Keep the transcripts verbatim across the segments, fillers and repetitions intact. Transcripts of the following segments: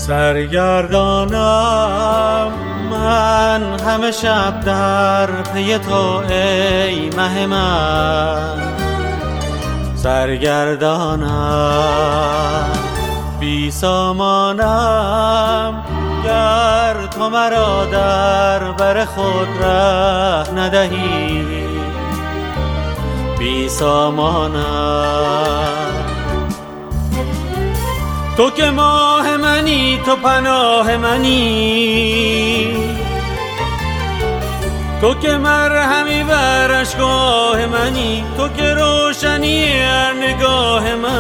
سرگردانم من همه شب در پی تو ای مه من، سرگردانم بی سامانم گر تو مرا در بر خود ره ندهی، بی سامانم. تو که ماه منی، تو پناه منی، تو که مرهمی بر اشکاه منی، تو که روشنی هر نگاه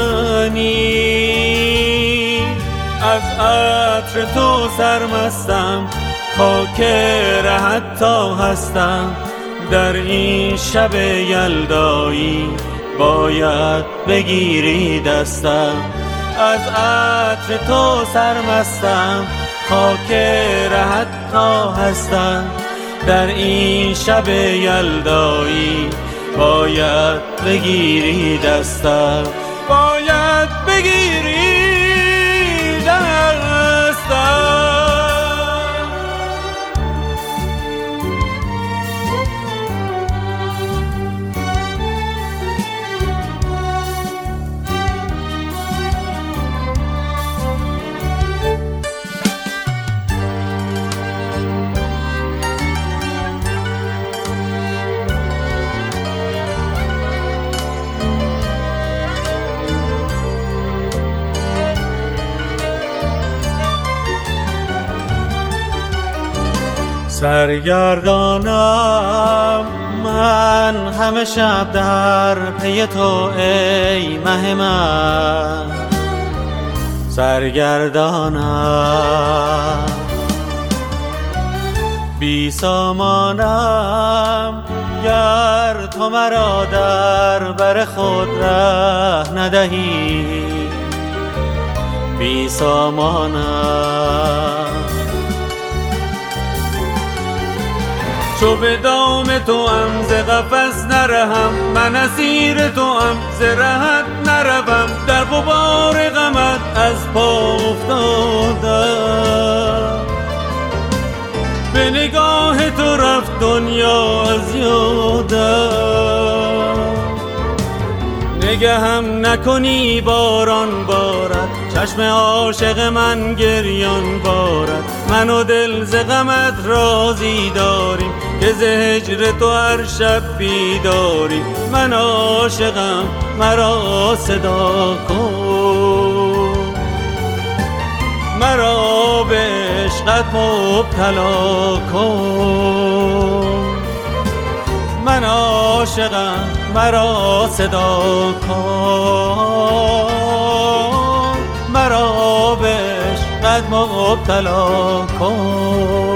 منی. از عطر تو سرمستم، خاک رهت تا هستم، در این شب یلدایی باید بگیری دستم. از عطر تو سرمستم، خاک رهت تا هستم، در این شب یلدایی باید بگیری دستم، باید بگیری دستم. سرگردانم من همه شب در پی تو ای مه من، سرگردانم بی سامانم گر تو مرا در بر خود ره ندهی، بی سامانم. چو به دام تو ام ز قفس نرهم، من اسیر تو ام ز رهت نروم، در غبار غمت از پا افتادم. به نگاه تو رفت دنیا از یادم، نگهم نکنی باران بارد، چشم عاشق من گریان بارد. من و دل ز غمت رازی داریم، که ز هجر تو هر شب بیداریم. من عاشقم مرا صدا کن، مرا به عشقت مبتلا کن. من عاشقم مرا صدا کن، مرا به عشقت مبتلا کن.